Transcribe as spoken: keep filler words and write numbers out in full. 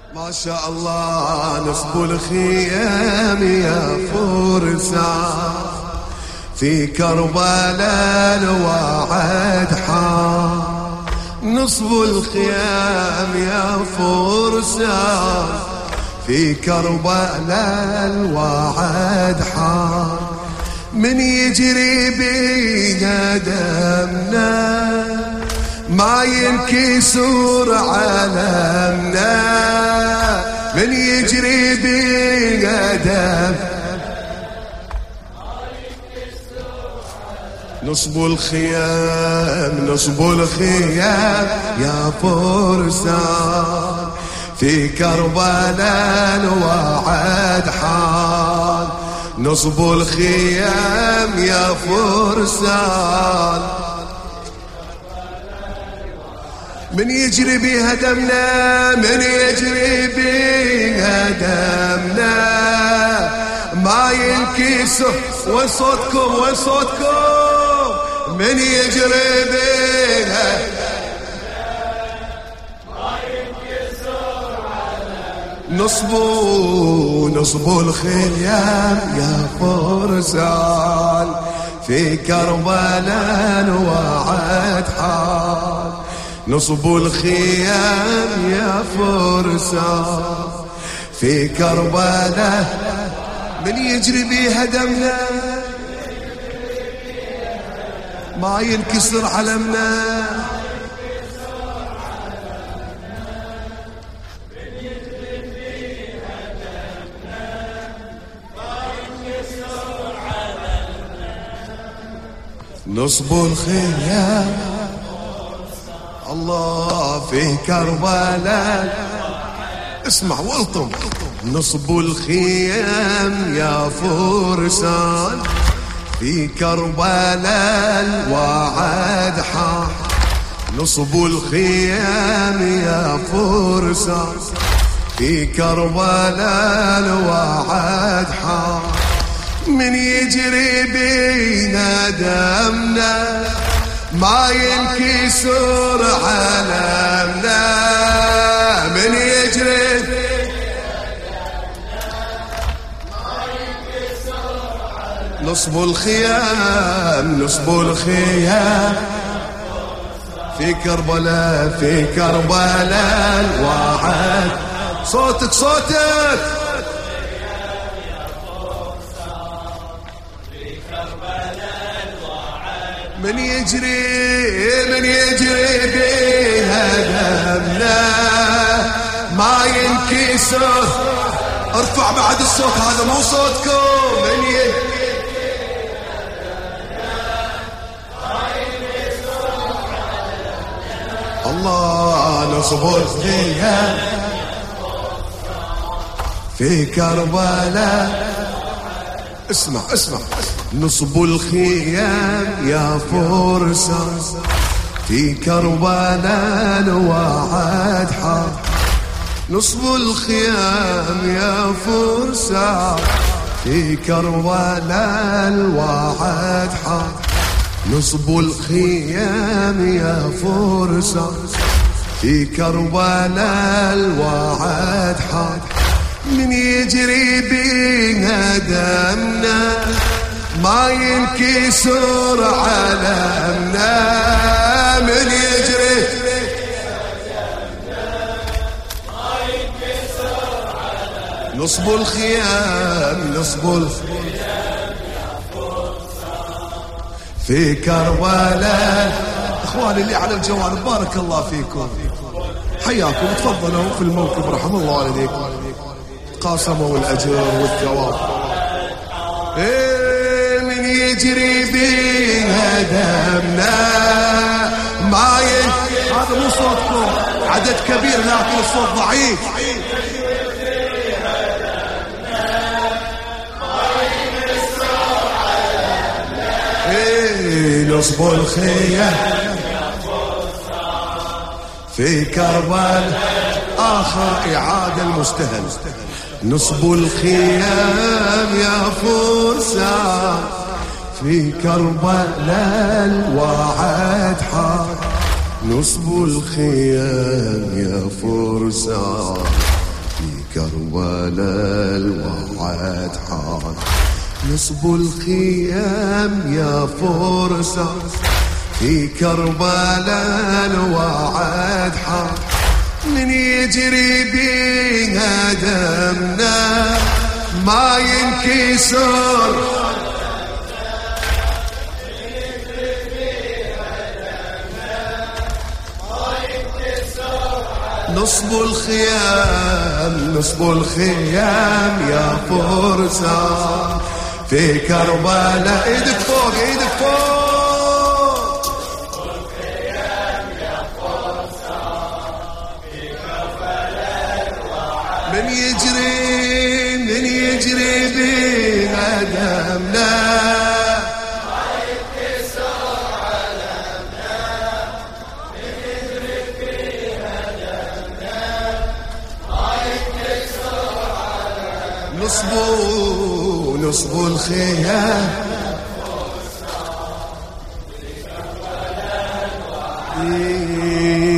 ما شاء الله نصب الخيام يا فرسان في كربلاء الوعد حار. نصب الخيام يا فرسان في كربلاء الوعد حار. من يجري بينا دمنا ما ينكسر علمنا. من يجري بينا دمنا نصب الخيام نصب الخيام يا فرسان في كربلاء الوعد حار. نصب الخيام يا فرسان من يجري بيها دمنا من يجري بيها دمنا ما ينكسر. وصوتكم وصوتكم من يجري بيها نصبوا نصبوا الخيام يا فرسان في كربلاء الوعد حار. نصبوا الخيام يا فرسان في كربلاء من يجري بيها دمنا ما ينكسر علمنا. نصب الخيام الله في كربلاء اسمع والطم. نصب الخيام يا فرسان في كربلاء الوعد حار. نصب الخيام يا فرسان في كربلاء الوعد حار. من يجري بينا دمنا ما ينكسر علمنا. من يجري نصب الخيام نصب الخيام في كربلاء في كربلاء الوعد. صوتك صوتك من يجري من يجري بيها دمنا ما ينكسر. ارفع بعد الصوت هذا مو صوتكم. من يجري الله نصب الخيام في كربلاء اسمع اسمع. نصب الخيام يا فرسان في كربلاء الوعد حار. نصب الخيام يا فرسان في كربلاء الوعد حار. نصب الخيام يا فرسان في كربلاء الوعد حار. من يجري بينا دمنا ما ينكسر علمنا. من يجري نصب الخيام نصب الخيام في كربلاء. اخواني اللي على الجوال بارك الله فيكم حياكم. تفضلوا في الموكب رحم الله والديكم. قاسموا الاجر والثواب. إيه من يجري بيها دمنا ما ين... هذا مو صوتكم عدد كبير لكن الصوت ضعيف. إيه نصب الخيام في كربلاء آخر إعادة المستهل. نصب الخيام يا فرسان في كربلاء الوعد حار. نصب الخيام يا فرسان كربلاء الوعد حان نصب الخيام يا فرسان في كربلاء الوعد حان من يجري بيها دمنا ما ينكسر نصب الخيام نصب الخيام يا فرسان في كربلاء ايدك فوق ايدك فوق نصب الخيام يا فرسان في كربلاء من يجري من يجري بها دمنا نصبوا نصبوا الخيام